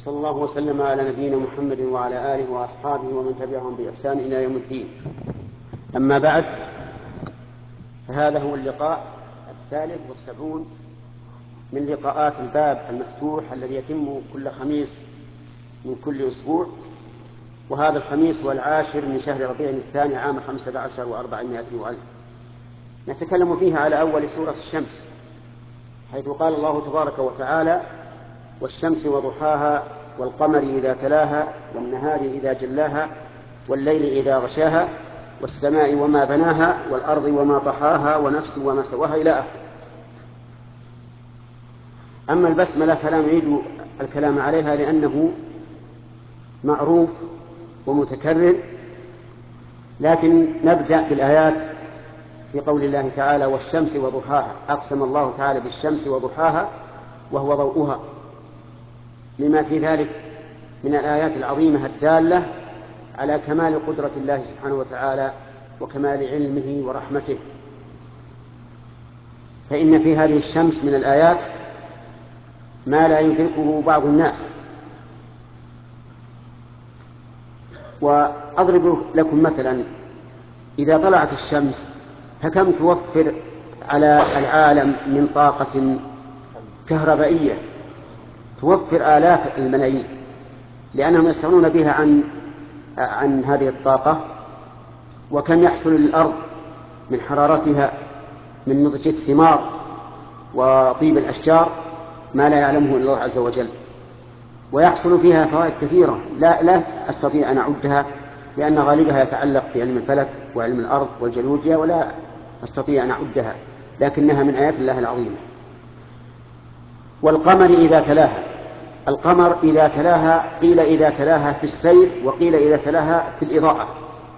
وصلى الله وسلم على نبينا محمد وعلى آله وأصحابه ومن تبعهم بإحسان إلى يوم الدين. أما بعد، فهذا هو اللقاء 73 من لقاءات الباب المفتوح الذي يتم كل خميس من كل أسبوع، وهذا الخميس هو 10 من شهر ربيع الثاني عام 15 و400 وألف. نتكلم فيها على أول سورة الشمس، حيث قال الله تبارك وتعالى: والشمس وضحاها والقمر إذا تلاها والنهار إذا جلاها والليل إذا غشاها والسماء وما بناها والأرض وما طحاها ونفس وما سواها إلى آخره. أما البسملة فلا نريد الكلام عليها لأنه معروف ومتكرر، لكن نبدأ بالآيات في قول الله تعالى: والشمس وضحاها. أقسم الله تعالى بالشمس وضحاها وهو ضوءها، لما في ذلك من الآيات العظيمة الدالة على كمال قدرة الله سبحانه وتعالى وكمال علمه ورحمته. فإن في هذه الشمس من الآيات ما لا يدركه بعض الناس. وأضرب لكم مثلا: إذا طلعت الشمس فكم توفر على العالم من طاقة كهربائية، توفر آلاف الملايين، لأنهم يستغنون بها عن هذه الطاقة. وكم يحصل للأرض من حرارتها من نضج الثمار وطيب الأشجار ما لا يعلمه إلا الله عز وجل. ويحصل فيها فوائد كثيرة لا أستطيع أن أعدها، لأن غالبها يتعلق في علم الفلك وعلم الأرض والجيولوجيا، ولا أستطيع أن أعدها، لكنها من آيات الله العظيمة. والقمر إذا تلاها، القمر إذا تلاها قيل إذا تلاها في السير، وقيل إذا تلاها في الإضاءة.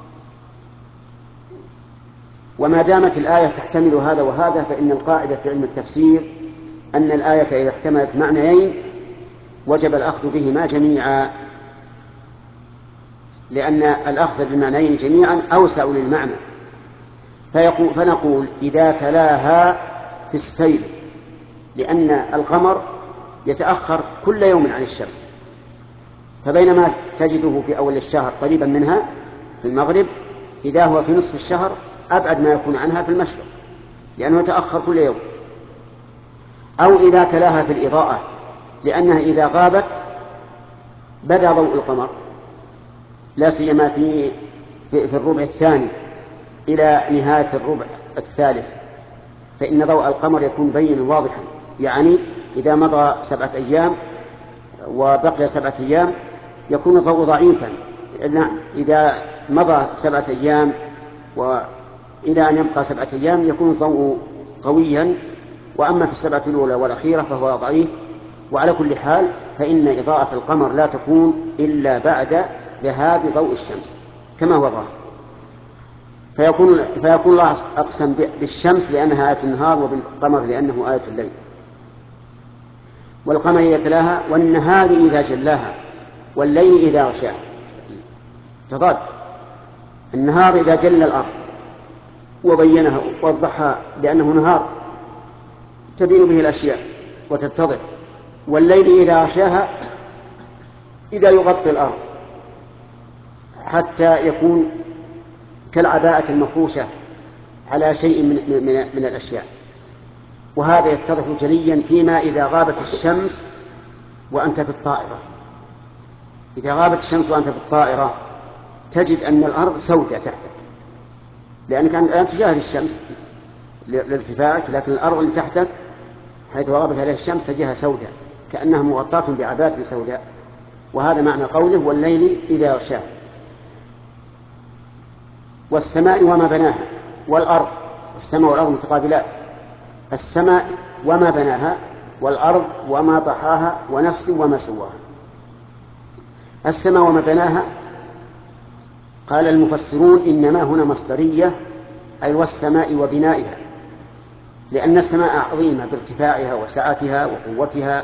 وما دامت الآية تحتمل هذا وهذا، فإن القاعدة في علم التفسير أن الآية إذا احتملت معنيين وجب الأخذ بهما جميعا، لأن الأخذ بالمعنيين جميعا أوسع للمعنى. فنقول إذا تلاها في السير، لأن القمر يتأخر كل يوم عن الشمس، فبينما تجده في أول الشهر قريبا منها في المغرب، إذا هو في نصف الشهر أبعد ما يكون عنها في المشرق، لأنه يتأخر كل يوم. أو إذا تلاها في الإضاءة، لأنها إذا غابت بدا ضوء القمر، لا سيما في الربع الثاني إلى نهاية الربع الثالث، فإن ضوء القمر يكون بينا واضحا. يعني إذا مضى 7 أيام وبقي 7 أيام يكون الضوء ضعيفا. إذا مضى 7 أيام وإلى أن يبقى 7 أيام يكون الضوء قويا، وأما في 7 الأولى والأخيرة فهو ضعيف. وعلى كل حال فإن إضاءة القمر لا تكون إلا بعد ذهاب ضوء الشمس كما هو ظاهر. فيكون الله أقسم بالشمس لأنها آية النهار، وبالقمر لأنه آية الليل. والقمر إذا تلاها والنهار إذا جلاها والليل إذا غشاها. تضاد: النهار إذا جل الأرض وبينها ووضحها لأنه نهار تبين به الأشياء وتتضح، والليل إذا غشاها إذا يغطي الأرض حتى يكون كالعباءة المفروشة على شيء من الأشياء. وهذا يتضح جليا فيما إذا غابت الشمس وأنت في الطائرة. إذا غابت الشمس وأنت في الطائرة تجد أن الأرض سوداء تحتك، لأنك الآن تشاهد الشمس لارتفاعك، لكن الأرض اللي تحتك حيث غابت عليها الشمس تجدها سوداء كأنها مغطاة بعباءة سوداء. وهذا معنى قوله: والليل إذا غشاها. والسماء وما بناها، والأرض. السماء والأرض متقابلات، السماء وما بناها والأرض وما طحاها ونفس وما سواها. السماء وما بناها قال المفسرون إنما هنا مصدرية، أي والسماء وبنائها، لأن السماء عظيمة بارتفاعها وسعتها وقوتها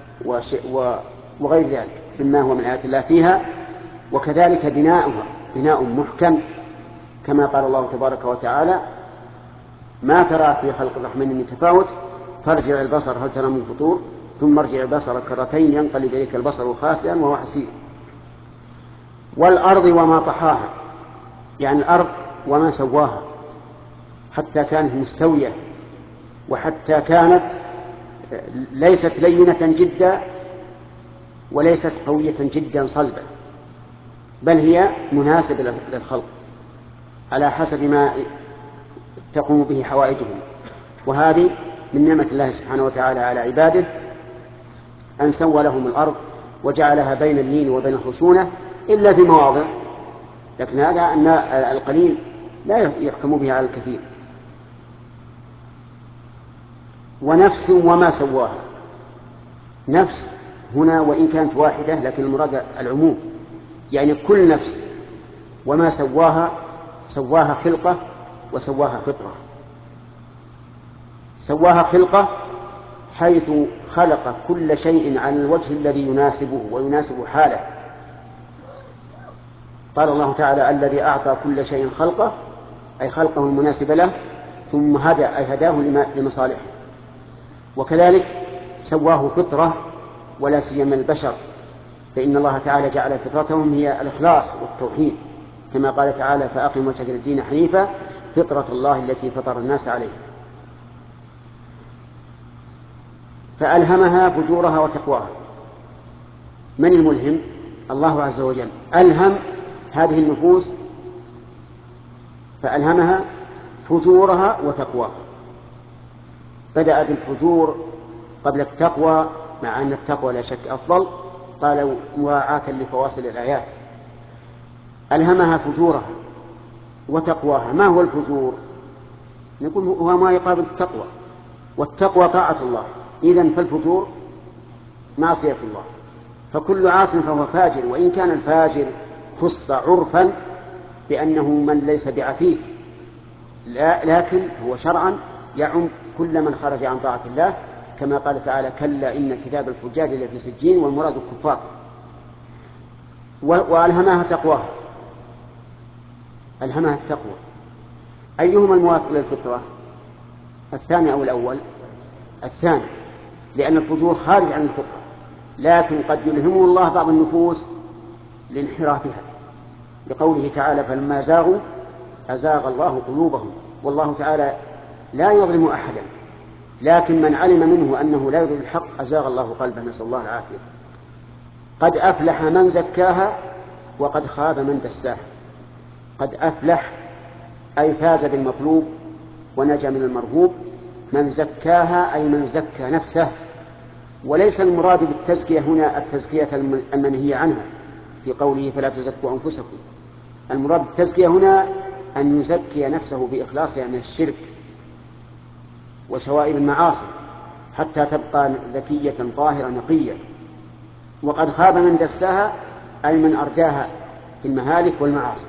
وغير ذلك مما هو من آيات الله فيها. وكذلك بناؤها بناء محكم، كما قال الله تبارك وتعالى: ما ترى في خلق الرحمن من تفاوت فارجع البصر هل ترى من فطور ثم ارجع البصر كرتين ينقلب إليك البصر خاسئا وهو حسير. والأرض وما طحاها، يعني الأرض وما سواها حتى كانت مستوية، وحتى كانت ليست لينة جدا وليست قوية جدا صلبة، بل هي مناسبة للخلق على حسب ما تقوم به حوائجهم. وهذه من نعمة الله سبحانه وتعالى على عباده أن سوى لهم الأرض وجعلها بين اللين وبين الخشونة إلا في مواضع، لكن هذا أن القليل لا يحكم به على الكثير. ونفس وما سواها، نفس هنا وإن كانت واحدة لكن المراد العموم، يعني كل نفس. وما سواها، سواها خلقة وسواها فطرة. سواها خلقة حيث خلق كل شيء على الوجه الذي يناسبه ويناسب حاله. قال الله تعالى الذي أعطى كل شيء خلقه، أي خلقه المناسب له، ثم هدى أي هداه لمصالحه. وكذلك سواه فطرة، ولا سيما البشر، فإن الله تعالى جعل فطرتهم هي الإخلاص والتوحيد، كما قال تعالى فأقم وجهك للدين حنيفا فطرة الله التي فطر الناس عليها. فألهمها فجورها وتقواها. من الملهم؟ الله عز وجل ألهم هذه النفوس، فألهمها فجورها وتقواها. بدأ بالفجور قبل التقوى، مع أن التقوى لا شك أفضل، قال مراعاة لفواصل الآيات. ألهمها فجورها وتقواها. ما هو الفجور؟ نقول هو ما يقابل التقوى، والتقوى طاعة الله، إذن فالفجور معصية الله. فكل عاص فهو فاجر، وإن كان الفاجر خص عرفا بأنه من ليس بعفيف، لكن هو شرعا يعم كل من خرج عن طاعة الله، كما قال تعالى كلا إن كتاب الفجار لفي سجين، والمراد الكفار. وألهمها تقواها، ألهمها التقوى. أيهما الموافق للفطرة، الثاني أو الأول؟ الثاني، لأن الفجور خارج عن الفطرة، لكن قد يلهمه الله بعض النفوس لانحرافها، لقوله تعالى فلما زاغوا أزاغ الله قلوبهم. والله تعالى لا يظلم أحدا، لكن من علم منه أنه لا يريد الحق أزاغ الله قلبه، نسأل الله العافية. قد أفلح من زكاها وقد خاب من دساها. قد أفلح أي فاز بالمطلوب ونجا من المرهوب. من زكاها أي من زكى نفسه، وليس المراد بالتزكية هنا التزكية المنهية عنها في قوله فلا تزكوا أنفسكم. المراد بالتزكية هنا أن يزكي نفسه بإخلاصها من الشرك وشوائب المعاصي حتى تبقى ذكية طاهرة نقية. وقد خاب من دساها أي من أرداها في المهالك والمعاصي.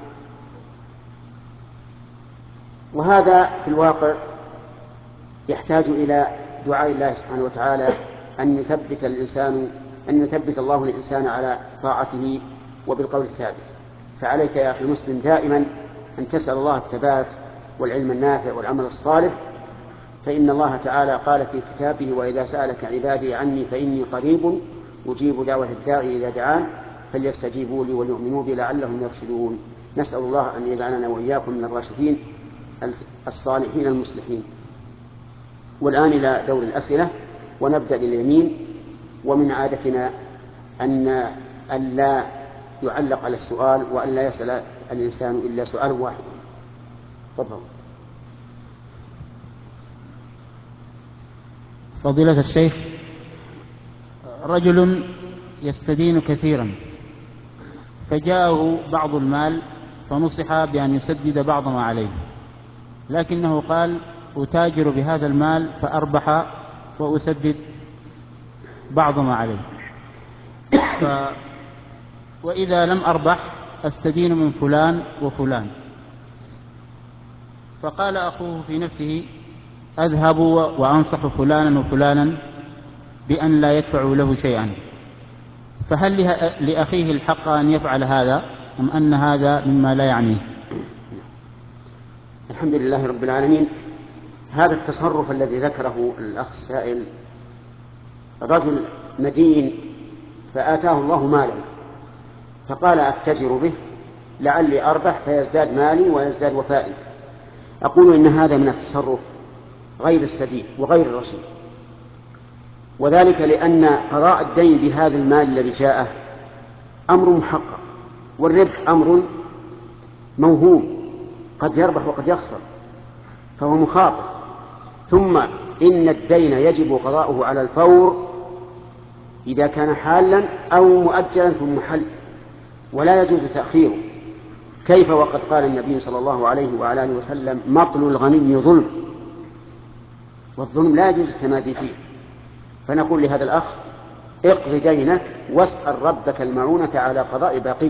وهذا في الواقع يحتاج إلى دعاء الله سبحانه وتعالى أن يثبت الله الإنسان على طاعته وبالقول الثابت. فعليك يا أخي المسلم دائما أن تسأل الله الثبات والعلم النافع والعمل الصالح، فإن الله تعالى قال في كتابه وإذا سألك عبادي عني فإني قريب أجيب دعوة الداعي إذا دعان فليستجيبوا لي وليؤمنوا بي لعلهم يرشدون. نسأل الله أن يجعلنا وإياكم من الراشدين الصالحين المصلحين. والآن إلى دور الأسئلة، ونبدأ باليمين. ومن عادتنا أن لا يعلق على السؤال وأن لا يسأل الإنسان إلا سؤال واحد. تفضل. فضيلة الشيخ، رجل يستدين كثيرا فجاءه بعض المال فنصح بأن يسدد بعض ما عليه، لكنه قال أتاجر بهذا المال فأربح وأسدد بعض ما عليه، وإذا لم أربح أستدين من فلان وفلان. فقال أخوه في نفسه أذهب وأنصح فلانا وفلانا بأن لا يدفعوا له شيئا، فهل لأخيه الحق أن يفعل هذا أم أن هذا مما لا يعنيه؟ الحمد لله رب العالمين. هذا التصرف الذي ذكره الأخ السائل رجل مدين فآتاه الله مالا فقال أتجر به لعلي أربح فيزداد مالي ويزداد وفائي. أقول إن هذا من التصرف غير السديد وغير الرشيد، وذلك لأن قضاء الدين بهذا المال الذي جاءه أمر محقق، والربح أمر موهوم قد يربح وقد يخسر، فهو مخاطر. ثم إن الدين يجب قضاؤه على الفور إذا كان حالا أو مؤجلا ثم حل، ولا يجوز تأخيره. كيف وقد قال النبي صلى الله عليه وعلى آله وسلم مطل الغني ظلم، والظلم لا يجوز التمادي فيه. فنقول لهذا الأخ اقض دينك واسأل ربك المعونة على قضاء باقيه.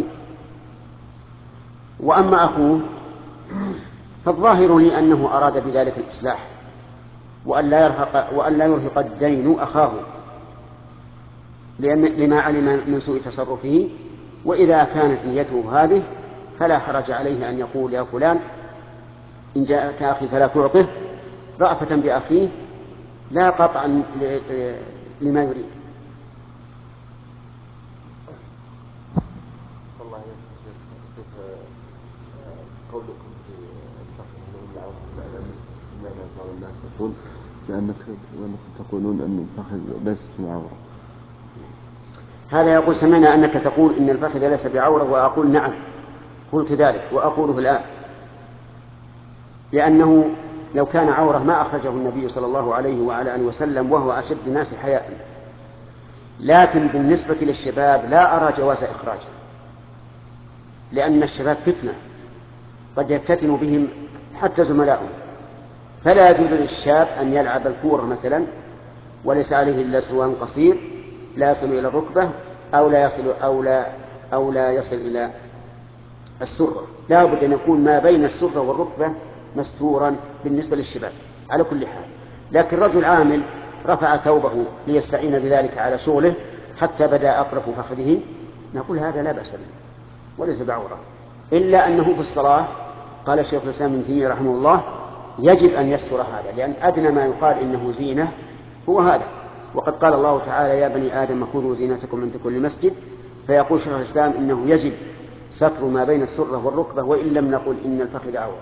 وأما أخوه فالظاهر لي أنه أراد بذلك الإصلاح وأن لا يرهق الدين أخاه لما علم من سوء تصرفه. وإذا كانت نيته هذه فلا حرج عليه أن يقول يا فلان إن جاءك أخي فلا تعطه، رأفة بأخيه لا قطعا لما يريد. صلى الله عليه وسلم قولكم في الفخذ بعض الناس يقول لأنكم تقولون أن الفخذ ليست بعورة. هذا يقول سمعنا أنك تقول إن الفخذ ليس بعورة، وأقول نعم قلت ذلك وأقوله الآن، لأنه لو كان عورة ما أخرجه النبي صلى الله عليه وعلى آله وسلم وهو أشد الناس حياء. لكن بالنسبة للشباب لا أرى جواز إخراجه، لأن الشباب فتنة قد يفتتن بهم حتى زملائهم، فلا يجوز للشاب أن يلعب الكورة مثلا وليس عليه إلا سروال قصير لا يصل إلى الركبة أو لا يصل إلى السرة. لا بد أن يكون ما بين السرة والركبة مستورا بالنسبة للشباب على كل حال. لكن رجل عامل رفع ثوبه ليستعين بذلك على شغله حتى بدأ أطرف فخذه، نقول هذا لا بأس به وليس بعورة، إلا أنه في الصلاة قال شيخ الإسلام ابن تيمية رحمه الله يجب أن يستر هذا، لأن أدنى ما يقال إنه زينة هو هذا. وقد قال الله تعالى يا بني آدم خذوا زينتكم عند كل مسجد، فيقول شيخ الإسلام إنه يجب ستر ما بين السرة والركبة، وإن لم نقل إن الفخذ عورة.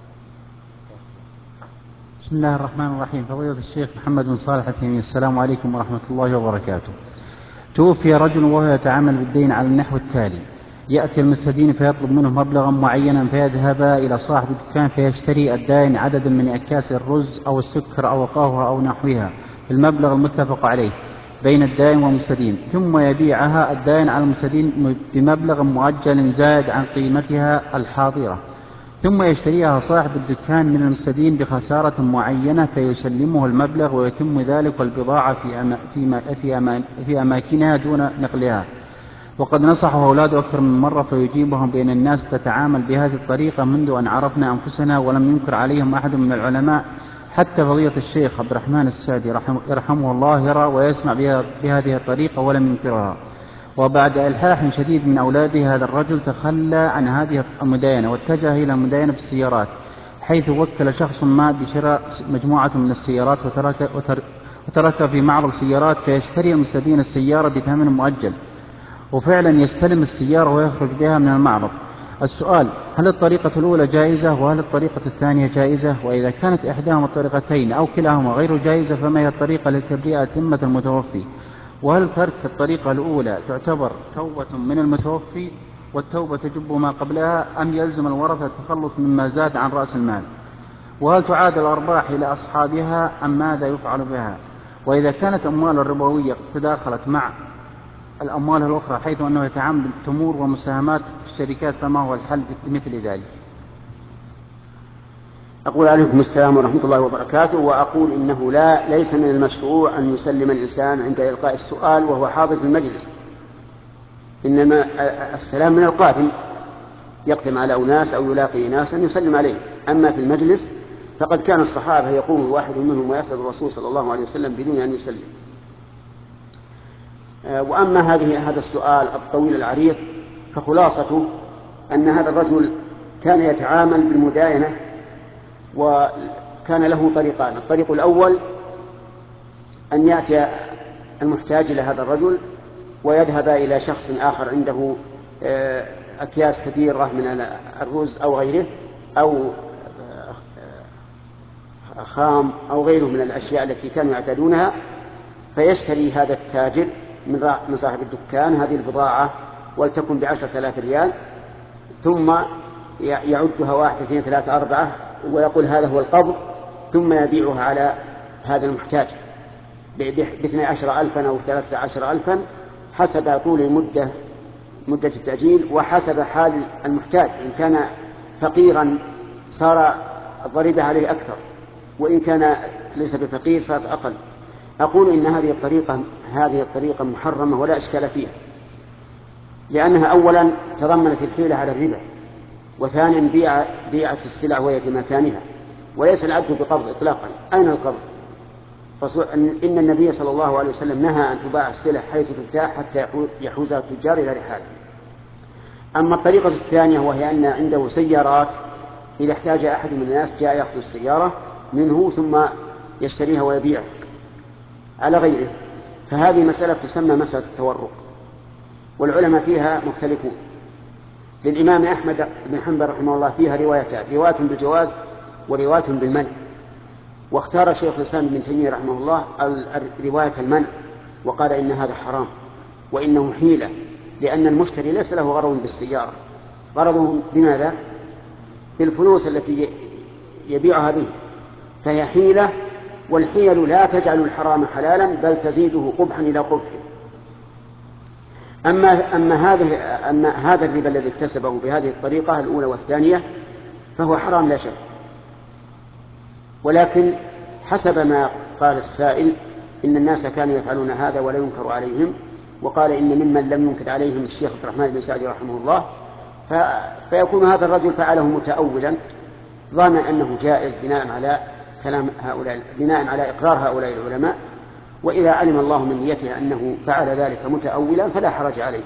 بسم الله الرحمن الرحيم. فضيلة الشيخ محمد بن صالح التيمي، السلام عليكم ورحمة الله وبركاته. توفي رجل وهو يتعامل بالدين على النحو التالي: يأتي المستدين فيطلب منه مبلغا معينا فيذهب إلى صاحب الدكان فيشتري الدائن عددا من أكياس الرز أو السكر أو القهوة أو نحوها بالمبلغ المتفق عليه بين الدائن والمستدين، ثم يبيعها الدائن على المستدين بمبلغ مؤجل زائد عن قيمتها الحاضرة، ثم يشتريها صاحب الدكان من المستدين بخسارة معينة فيسلمه المبلغ ويتم ذلك والبضاعة في أماكنها دون نقلها. وقد نصحه أولاده أكثر من مرة فيجيبهم بأن الناس تتعامل بهذه الطريقة منذ أن عرفنا أنفسنا، ولم ينكر عليهم أحد من العلماء، حتى فضيلة الشيخ عبد الرحمن السعدي يرحمه الله يرى ويسمع بهذه الطريقة ولم ينكرها. وبعد إلحاح شديد من أولاده هذا الرجل تخلى عن هذه المداينة واتجه إلى المداينة بالسيارات، حيث وكل شخص ما بشراء مجموعة من السيارات وترك في معرض سيارات فيشتري المستدين السيارة بثمن مؤجل، وفعلا يستلم السيارة ويخرج بها من المعرض. السؤال: هل الطريقة الأولى جائزة وهل الطريقة الثانية جائزة؟ وإذا كانت إحداهما الطريقتين أو كلاهما غير جائزة فما هي الطريقة لتبرئة ذمة المتوفي؟ وهل ترك الطريقة الأولى تعتبر توبة من المتوفي والتوبة تجب ما قبلها، أم يلزم الورثة التخلص مما زاد عن رأس المال؟ وهل تعاد الأرباح إلى أصحابها أم ماذا يفعل بها؟ وإذا كانت أموال الربوية تداخلت مع الأموال الأخرى حيث أنه يتعامل بالتمور ومساهمات في الشركات فما هو الحل في مثل ذلك؟ أقول عليكم السلام ورحمة الله وبركاته. وأقول إنه ليس من المشروع أن يسلم الإنسان عند إلقاء السؤال وهو حاضر في المجلس، إنما السلام من القادم يقدم على أناس أو يلاقي ناسا يسلم عليه. أما في المجلس فقد كان الصحابة يقوم الواحد منهم ويسأل الرسول صلى الله عليه وسلم بدون أن يسلم. وأما هذا السؤال الطويل العريض فخلاصته أن هذا الرجل كان يتعامل بالمداينة وكان له طريقان: الطريق الأول أن يأتي المحتاج إلى هذا الرجل ويذهب إلى شخص آخر عنده أكياس كثيرة من الرز أو غيره أو خام أو غيره من الأشياء التي كانوا يعتادونها، فيشتري هذا التاجر من صاحب الدكان هذه البضاعة ولتكن ب10,000 ريال، ثم يعدها 1 2 3 4 ويقول هذا هو القبض، ثم يبيعها على هذا المحتاج ب12,000 أو 13,000 حسب طول مدة التأجيل وحسب حال المحتاج. إن كان فقيرا صار الضريبة عليه أكثر، وإن كان ليس بفقير صارت أقل. أقول إن هذه الطريقة محرمة ولا إشكال فيها، لأنها أولا تضمنت الحيلة على الربا، وثانيا بيعت السلع وهي في مكانها، وليس العبد بقبض إطلاقا. أين القبض؟ إن النبي صلى الله عليه وسلم نهى أن تباع السلع حيث تبتاع حتى يحوزها التجار إلى رحاله. أما الطريقة الثانية وهي أن عنده سيارات، إذا احتاج أحد من الناس جاء يأخذ السيارة منه ثم يشتريها ويبيعها على غيره، فهذه مسألة تسمى مسألة التورق، والعلماء فيها مختلفون. للإمام أحمد بن حنبل رحمه الله فيها روايتان، رواية بالجواز ورواية بالمنع، واختار شيخ الإسلام ابن تيمية رحمه الله رواية المنع، وقال إن هذا حرام وإنه حيلة، لأن المشتري ليس له غرض بالسيارة، غرضه بماذا؟ بالفلوس التي يبيعها به، فهي حيلة، والحيل لا تجعل الحرام حلالا بل تزيده قبحا إلى قبحه. أما هذا الربا الذي اكتسبه بهذه الطريقة الأولى والثانية فهو حرام لا شك، ولكن حسب ما قال السائل إن الناس كانوا يفعلون هذا ولا ينكر عليهم، وقال إن ممن لم ينكر عليهم الشيخ عبد الرحمن بن سعدي رحمه الله، فيكون هذا الرجل فعله متأولا ظانا أنه جائز بناء على كلام هؤلاء، بناء على إقرار هؤلاء العلماء، وإذا علم الله من نيته أنه فعل ذلك متأولا فلا حرج عليه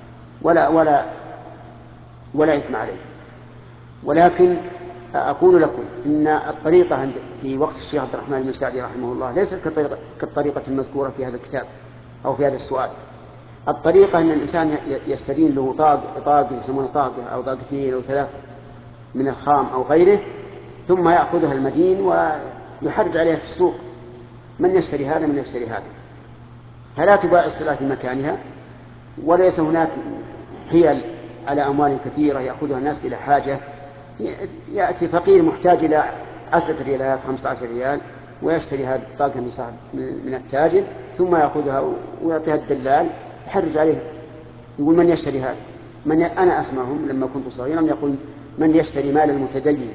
ولا إثم عليه. ولكن أقول لكم إن الطريقة في وقت الشيخ عبد الرحمن بن سعدي رحمه الله ليست كالطريقة المذكورة في هذا الكتاب أو في هذا السؤال. الطريقة أن الإنسان يستدين له طاق يسمونه طاقة أو طاقتين أو 3 من الخام أو غيره، ثم يأخذها المدين ويحرج عليها في السوق، من يشتري هذا من يشتري هذا، فلا تباع السلع في مكانها، وليس هناك حيل على أموال كثيرة يأخذها الناس بلا حاجة. يأتي فقير محتاج إلى 10 ريالات 15 ريال ويشتري هذه الطاقة من التاجر، ثم يأخذها ويعطيها الدلال يحرج عليه، يقول من يشتري هذا؟ أنا أسمعهم لما كنت صغيرا يقول من يشتري مال المتدين.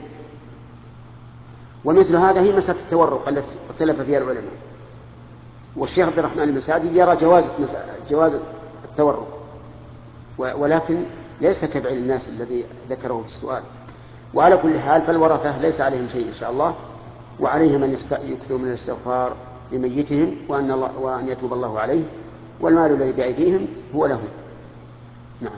ومثل هذا هي مسألة التورق التي اختلف فيها العلماء، والشيخ عبد الرحمن بن سعدي يرى جواز التورق، ولكن ليس كفعل الناس الذي ذكره في السؤال. وعلى كل حال فالورثة ليس عليهم شيء إن شاء الله، وعليهم أن يكثروا من الاستغفار لميتهم وأن يتوب الله عليه، والمال الذي بأيديهم هو لهم. نعم.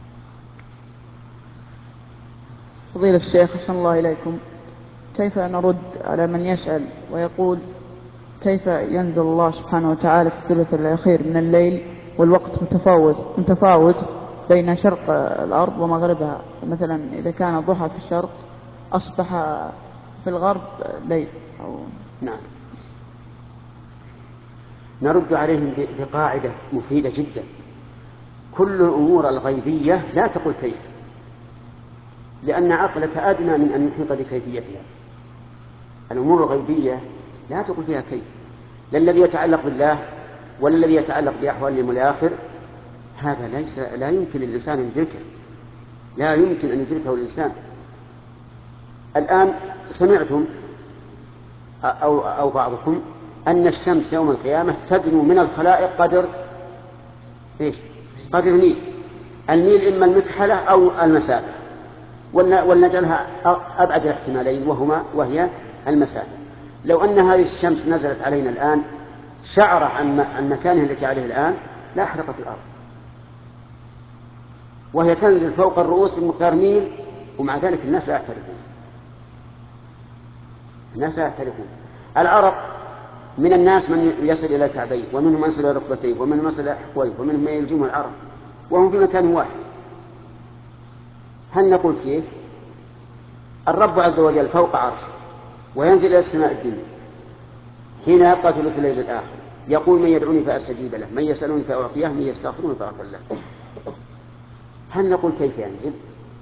فضيلة الشيخ أحسن الله إليكم، كيف نرد على من يسأل ويقول كيف ينزل الله سبحانه وتعالى في الثلث الأخير من الليل والوقت متفاوت بين شرق الأرض ومغربها؟ مثلا إذا كان الضحى في الشرق أصبح في الغرب ليل نعم. نرد عليهم بقاعدة مفيدة جدا: كل الأمور الغيبية لا تقل كيف، لأن عقلك أدنى من أن يحيط بكيفيتها. الأمور الغيبية لا تقل فيها كيف، لا الذي يتعلق بالله ولا الذي يتعلق بأحوال اليوم الآخر، هذا لا يمكن للإنسان أن يدركه، لا يمكن أن يدركه الإنسان. الآن سمعتم أو بعضكم أن الشمس يوم القيامة تدنو من الخلائق قدر ميل. الميل إما المكحلة أو المسافة، ولنجعلها أبعد الاحتمالين وهي المسافة. لو أن هذه الشمس نزلت علينا الآن شعر عن مكانها التي عليه الآن لا أحرقت الأرض، وهي تنزل فوق الرؤوس بمقدار ميل، ومع ذلك الناس لا يعترفون. العرق من الناس من يصل إلى الكعبين، ومنهم من يصل إلى ركبتيه، ومنهم من يصل إلى حقويه، ومنهم من يلجمه العرق، وهم في مكان واحد. هل نقول كيف؟ الرب عز وجل فوق عرشه وينزل إلى السماء الدنيا حين يبقى ثلث الليل الآخر، يقول من يدعوني فأستجيب له، من يسألوني فأعطيه، من يستغفروني فأغفر له. هل نقول كيف ينزل؟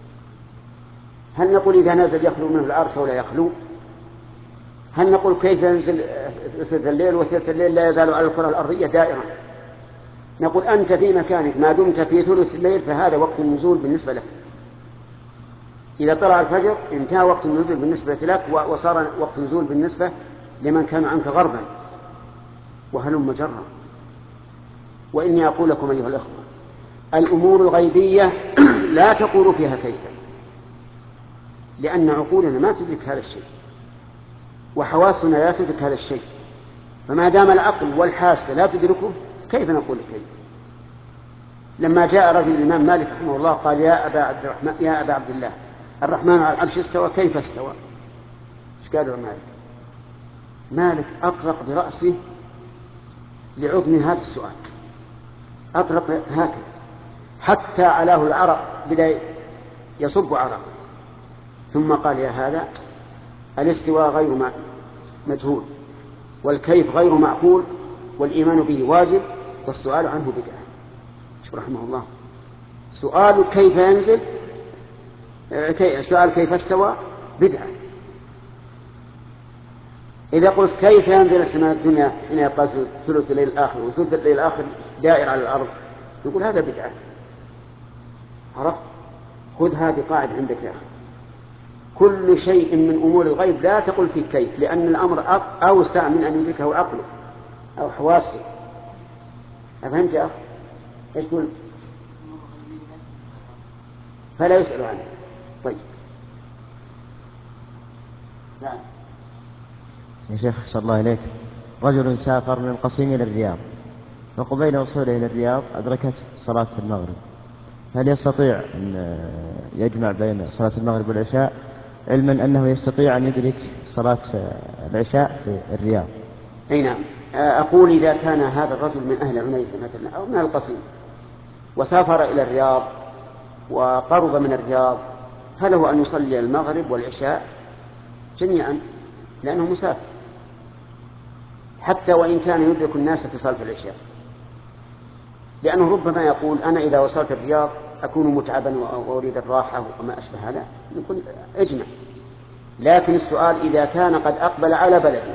هل نقول إذا نزل يخلو منه العرش ولا يخلو؟ هل نقول كيف ينزل ثلث الليل وثلث الليل لا يزال على الكرة الأرضية دائرة؟ نقول أنت في مكانك ما دمت في ثلث الليل فهذا وقت النزول بالنسبة لك. إذا طلع الفجر انتهى وقت النزول بالنسبة لك، وصار وقت النزول بالنسبة لمن كان عنك غربا. وهلم جرا. وإني أقول لكم أيها الأخوة، الأمور الغيبية لا تقول فيها كيف، لأن عقولنا ما تدرك هذا الشيء، وحواسنا لا تدرك هذا الشيء، فما دام العقل والحاسة لا تدركه كيف نقول كيف؟ لما جاء رجل الإمام مالك رحمه الله قال يا أبا عبد الله الرحمن على العرش استوى، كيف استوى؟ ايش قال مالك؟ مالك أطرق برأسه لعظم هذا السؤال، أطرق هكذا حتى علاه العرق بدأ يصب عرق، ثم قال يا هذا الاستواء غير مجهول، والكيف غير معقول، والإيمان به واجب، والسؤال عنه بدعة. رحمه الله. سؤال كيف ينزل، سؤال كيف استوى بدعة. إذا قلت كيف ينزل السماء الدنيا حين يبقى ثلث الليل الآخر وثلث الليل الآخر دائر على الأرض، نقول هذا بدعة. عرفت؟ خذ هذه قاعدة عندك يا أخي، كل شيء من أمور الغيب لا تقل فيه كيف، لأن الأمر أوسع من أن يدركه عقله أو حواسه. أفهمت يا أخي؟ إيش قلت؟ فلا يسأل عنه. طيب نعم يا شيخ أحسن الله إليك، رجل سافر من القصيم إلى الرياض، وقبيل وصوله إلى الرياض أدركت صلاة المغرب، هل يستطيع أن يجمع بين صلاة المغرب والعشاء، علما أنه يستطيع أن يدرك صلاة العشاء في الرياض؟ أي نعم. أقول إذا كان هذا الرجل من أهل عنيزة مثلا أو من القصيم وسافر إلى الرياض وقرب من الرياض، فله أن يصلي المغرب والعشاء جميعا لأنه مسافر، حتى وإن كان يدرك الناس في صلاة العشاء، لأنه ربما يقول أنا إذا وصلت الرياض أكون متعبا وأريد الراحة وما أشبه هذا، يكون اجمع. لكن السؤال إذا كان قد أقبل على بلده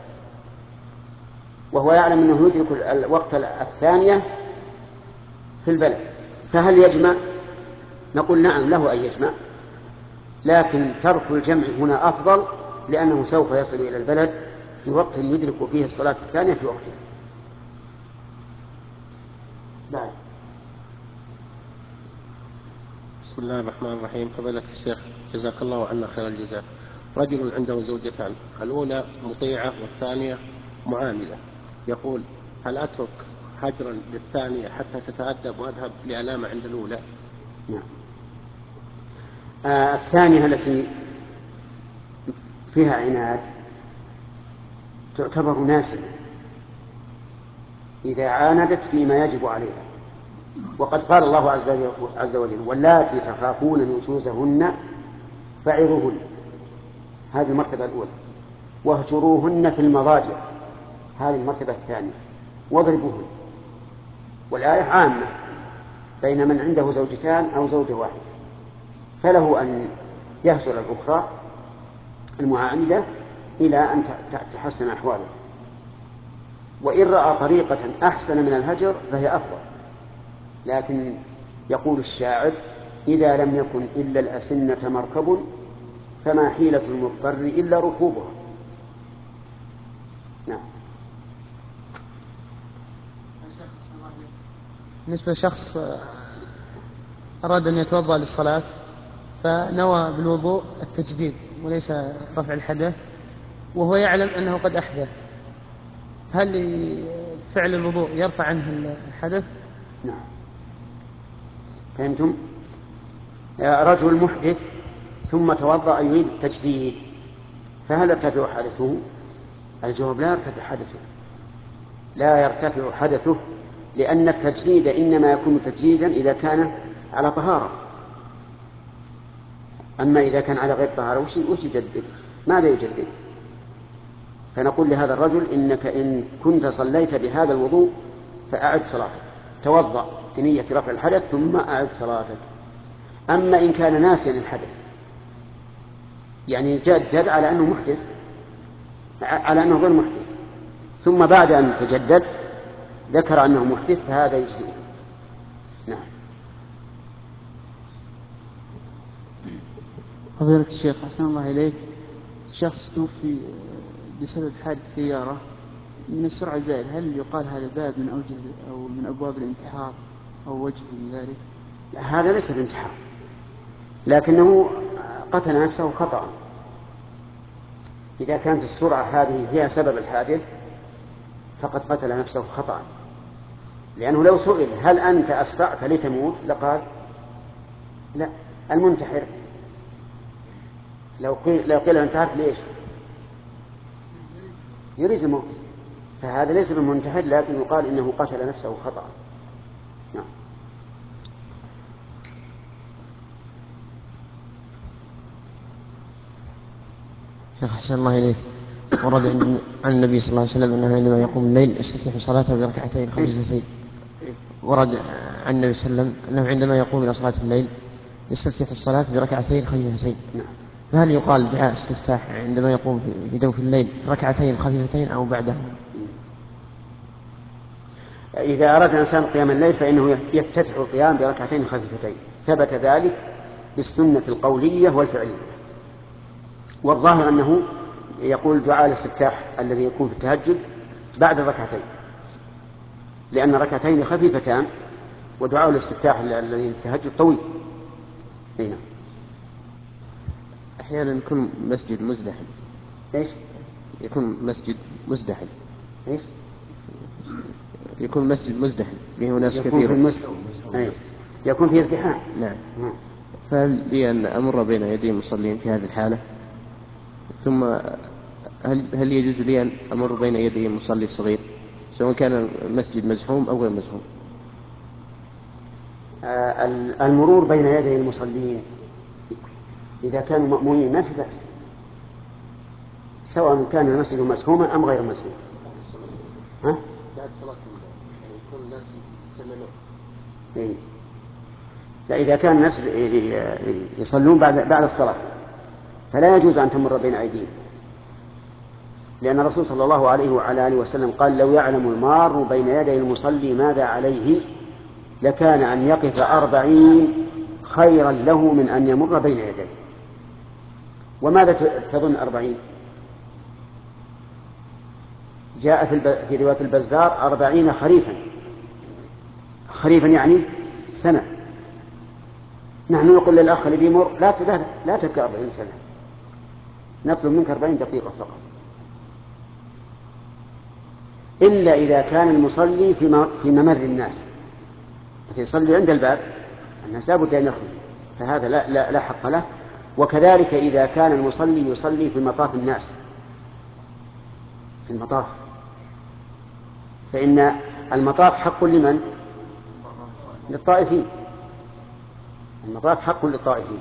وهو يعلم أنه يدرك الوقت الثانية في البلد، فهل يجمع؟ نقول نعم له أن يجمع، لكن ترك الجمع هنا أفضل، لأنه سوف يصل إلى البلد في وقت يدرك فيه الصلاة الثانية في وقتها. بعد. بسم الله الرحمن الرحيم. فضيلة الشيخ جزاك الله عنا خير الجزاء، رجل عنده زوجتان، الأولى مطيعة والثانية معاملة، يقول هل أترك هجرا للثانية حتى تتأدب وأذهب لألامة عند الأولى؟ نعم. الثانية التي فيها عناد تعتبر ناشئة إذا عاندت فيما يجب عليها، وقد قال الله عز وجل واللاتي تخافون نشوزهن فعظوهن، هذه المرتبة الأولى، واهجروهن في المضاجع، هذه المرتبة الثانية، واضربوهن. والآية عامة بين من عنده زوجتان أو زوجة واحدة، فله أن يهجر الأخرى المعاندة إلى أن تحسن أحواله، وإن رأى طريقة أحسن من الهجر فهي أفضل. لكن يقول الشاعر إذا لم يكن إلا الأسنة مركب فما حيلة المضطر إلا ركوبها. نعم. بالنسبة لشخص أراد أن يتوضأ للصلاة فنوى بالوضوء التجديد وليس رفع الحدث، وهو يعلم أنه قد أحدث، هل فعل الوضوء يرفع عنه الحدث؟ نعم. فهمتم؟ رجل محدث ثم توضأ يريد التجديد، فهل يرتفع حدثه الجواب لا يرتفع حدثه، لا يرتفع حدثه، لأن التجديد إنما يكون تجديدا إذا كان على طهارة. أما إذا كان على غير طهارة وش يجدد؟ ماذا يجدد؟ فنقول لهذا الرجل إنك إن كنت صليت بهذا الوضوء فأعد صلاتك، توضأ بنية رفع الحدث ثم أعد صلاتك. أما إن كان ناسيا الحدث، يعني جدد على أنه محدث، على أنه غير محدث، ثم بعد أن تجدد ذكر أنه محدث، فهذا يجزئ. نعم. فضيلة الشيخ أحسن الله إليك، شخص توفي بسبب حادث سيارة من السرعة الزائدة، هل يقال هذا باب من أوجه أو من أبواب الانتحار أو وجه من ذلك؟ هذا ليس بانتحار، لكنه قتل نفسه خطأ. إذا كانت السرعة هذه هي سبب الحادث فقد قتل نفسه خطأ، لأنه لو سئل هل أنت أسرعت لتموت لقال لا، المنتحر. لو قيل انتحرت ليش؟ يريد الموت، فهذا ليس بالمنتحر، لكن يقال إنه قتل نفسه خطأ. نعم. شيخ أحسن الله إليك، ورد عن النبي صلى الله عليه وسلم أنه عندما يقوم الليل يستفتح صلاته بركعتين خفيفتين. ورد عن النبي صلى الله عليه وسلم أنه عندما يقوم إلى صلاة الليل يستفتح الصلاة بركعتين خفيفتين. فهل يقال دعاء استفتاح عندما يقوم في جوف الليل في ركعتين خفيفتين أو بعدها؟ إذا أراد الإنسان قيام الليل فإنه يفتتح القيام بركعتين خفيفتين، ثبت ذلك بالسنة القولية والفعلية. والظاهر أنه يقول دعاء الاستفتاح الذي يكون في التهجد بعد الركعتين، لأن ركعتين خفيفتان، ودعاء الاستفتاح الذي في التهجد طويل. هنا أحيانا يكون مسجد مزدحم. إيش؟ يكون مسجد مزدحم. إيش؟ يكون مسجد مزدحم فيه ناس يكون كثيرة. في المسجد يكون فيه ازدحام. نعم. فهل لي أن أمر بين يدي المصلين في هذه الحالة؟ ثم هل يجوز لي أن أمر بين يدي المصلي الصغير سواء كان المسجد مزحوم أو غير مزحوم؟ المرور بين يدي المصلين إذا كانوا مأمونين ما في بأس، سواء كان المسجد مزحوما أم غير مزحوم. بعد صلاة يكون الناس يسلمون. لا، إذا كان الناس يصلون بعد الصلاة فلا يجوز أن تمر بين أيديهم، لأن الرسول صلى الله عليه وعلى آله وسلم قال لو يعلم المار بين يدي المصلي ماذا عليه لكان أن يقف 40 خيرا له من أن يمر بين يديه. وماذا تظن 40؟ جاء في رواية البزار 40 خريفا، خريفا يعني سنة. نحن نقول للأخ اللي بيمر لا تبكي 40 سنة، نطلب منك 40 دقيقة فقط، إلا إذا كان المصلي في ممر الناس، يصلي عند الباب الناس لا بد أن يخرج، فهذا لا حق له. وكذلك إذا كان المصلي يصلي في مطاف الناس، في المطاف، فإن المطاف حق لمن؟ للطائفين. المطاف حق للطائفين.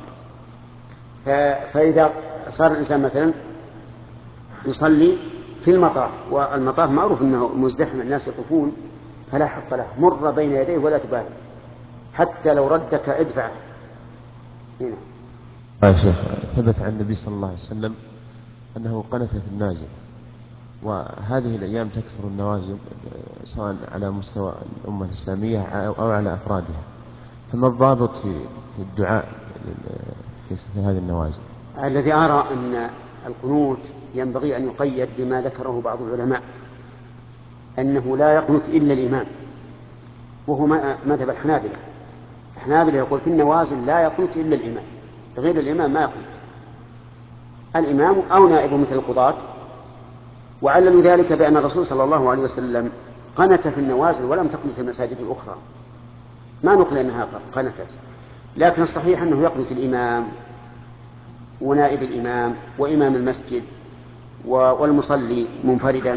فإذا صار الإنسان مثلا يصلي في المطاف، والمطاف معروف أنه مزدحم الناس يطوفون، فلا حق له، مر بين يديه ولا تبالي، حتى لو ردك ادفع. هنا يا شيخ، ثبت عن النبي صلى الله عليه وسلم أنه قنت في النازل، وهذه الأيام تكثر النوازل سواء على مستوى الأمة الإسلامية أو على أفرادها، فما الضابط في الدعاء في هذه النوازل؟ الذي أرى أن القنوت ينبغي أن يقيد بما ذكره بعض العلماء، أنه لا يقنت إلا الإمام، وهو مذهب الحنابلة. الحنابلة يقول في النوازل لا يقنت إلا الإمام، غير الإمام ما يقنت، الإمام أو نائبه مثل القضاة. وعللوا ذلك بأن الرسول صلى الله عليه وسلم قنت في النوازل ولم تقنت في المساجد الأخرى، ما نقل أنها قنتت، لكن الصحيح أنه يقنت الإمام ونائب الإمام وإمام المسجد والمصلي منفردا،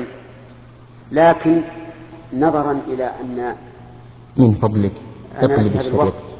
لكن نظرا إلى أن من فضلك أنا اقلب في هذا الشريط. الوقت